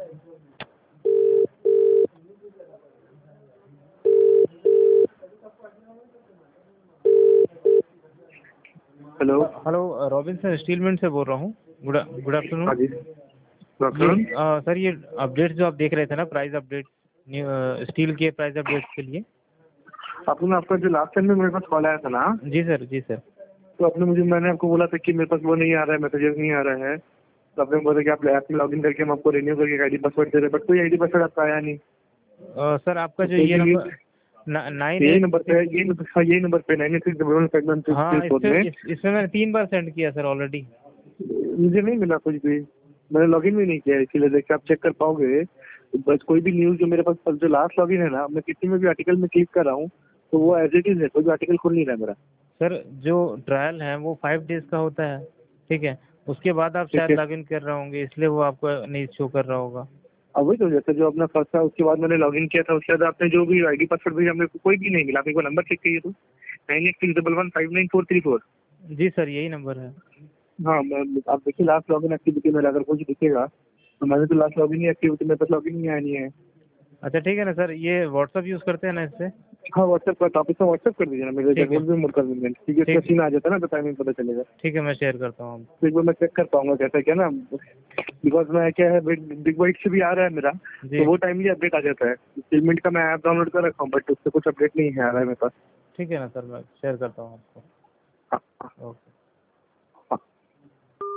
Hello. Hello, Robinson steel mill से बोल रहा हूँ। Good afternoon. हाँ जी, गुड आफ्टरनून। सर ये अपडेट्स जो आप देख रहे थे ना, प्राइस अपडेट, स्टील के प्राइस अपडेट्स के लिए। आपका जो लास्ट टाइम में मेरे पास कॉल आया था ना। जी सर, जी सर। तो मैंने आपको बोला था कि मेरे पास वो नहीं आ रहा है, मैसेजेस नहीं आ रहा है। तो आपने बोला कि आप ऐप में लॉगिन करके हम आपको रिन्यू करके आईडी पासवर्ड दे रहे हैं, बट कोई आईडी पासवर्ड आपका आया नहीं। सर आपका जो तो ये नंबर यही नंबर पे है, यही नंबर पे 9861 हाँ, कोड में इसमें मैंने 3 बार सेंड किया सर ऑलरेडी। मुझे नहीं मिला कुछ भी। मैंने लॉगिन भी नहीं किया, इसीलिए देखिए आप चेक कर पाओगे। बस कोई भी न्यूज़ जो मेरे पास जो लास्ट लॉगिन है ना, मैं किसी में भी आर्टिकल में क्लिक कर रहा हूँ तो वो एज इट इज है, कोई भी आर्टिकल खुल नहीं रहा है मेरा। सर जो ट्रायल है वो 5 डेज का होता है, ठीक है। उसके बाद आप ठीक शायद है, लॉगिन कर रहे होंगे, इसलिए वो आपको नहीं शो कर रहा होगा। अब वही तो, जैसे जो अपना फर्स्ट था उसके बाद मैंने लॉगिन किया था, उसके बाद आपने जो भी आईडी पासवर्ड भेजा मेरे को कोई भी नहीं मिला। आप एक बार नंबर चेक कीजिए तो 9861159434। जी सर, यही नंबर है। हाँ, आप देखिए लास्ट लॉगिन एक्टिविटी मेरा अगर कुछ दिखेगा तो मैंने तो लास्ट लॉगिन ही एक्टिविटी मेरे पास लॉगिन नहीं आया नहीं है। अच्छा ठीक है ना सर, ये व्हाट्सअप यूज़ करते हैं ना इससे? हाँ, व्हाट्सएप पर टॉपिक से व्हाट्सएप कर दीजिए ना, मेरे ठीक है, जरूर भी मोड कर देंगे, ठीक है। इसका ठीक, सीन आ जाता है ना तो टाइमिंग पता चलेगा। ठीक है, मैं शेयर करता हूँ। तो एक बार मैं चेक कर पाऊंगा कैसा क्या ना, बिकॉज मैं क्या है बिग बाइट से भी आ रहा है मेरा, जी तो वो टाइमली अपडेट आ जाता है। पेमेंट का मैं ऐप डाउनलोड कर रखा हूँ बट उससे कुछ अपडेट नहीं है आ रहा है मेरे पास। ठीक है ना सर, मैं शेयर करता हूँ आपको। हाँ। ओके।